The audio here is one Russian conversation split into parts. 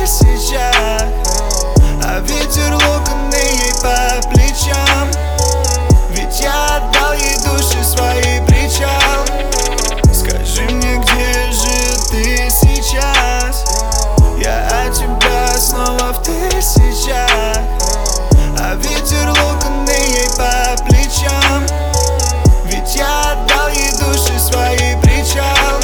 сейчас. А ветер локоны ей по плечам. Ведь я отдал ей души свои причал. Скажи мне, где же ты сейчас? Я от тебя снова в тысячах. А ветер локоны ей по плечам. Ведь я отдал ей души свои причал.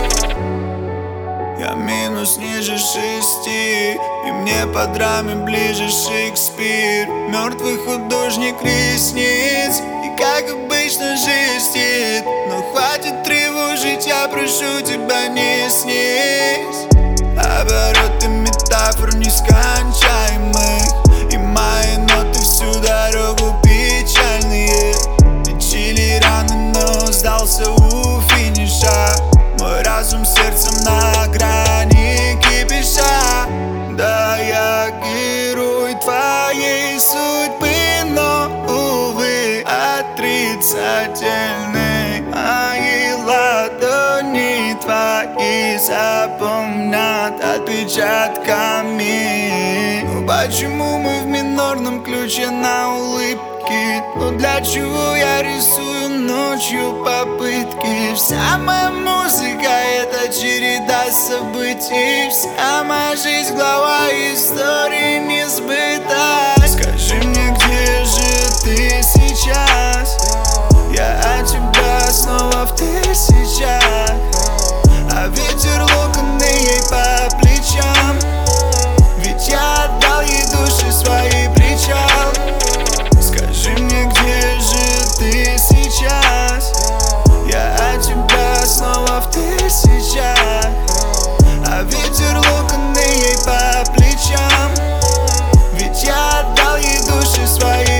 Я минус ниже 6, и мне по драме ближе Шекспир. Мертвый художник ресниц, и как обычно жестит. Но хватит тревожить, я прошу тебя, не снись. Обороты метафор нескончаемых, и мои ноты всю дорогу печальные. Лечили раны, но сдался у финиша. Мой разум сердцем на грани кипиша. Да, я герой твоей судьбы, но, увы, отрицательный. Мои ладони твои запомнят отпечатками. Ну почему мы в минорном ключе на улыбке? Ну для чего я рисую ночью попытки? Вся моя музыка — это череда событий. Вся моя жизнь — глава истории не сбыта. Скажи мне, где же ты сейчас? Я от тебя снова в тысячах. А ветер локоны ей по плечам. Ведь я отдал ей души свои причал. Скажи мне, где же ты сейчас? Я от тебя снова в тысячах. А ветер локоны ей по плечам. Ведь я отдал ей души свои